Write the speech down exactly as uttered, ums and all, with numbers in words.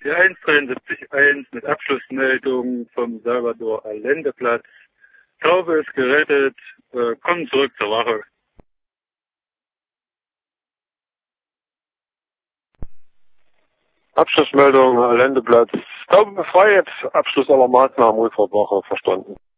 Die eins dreiundsiebzig eins mit Abschlussmeldung vom Salvador Allende Platz. Taube ist gerettet, äh, kommen zurück zur Wache. Abschlussmeldung Allendeplatz. Taube befreit, Abschluss aller Maßnahmen Ultrawache verstanden.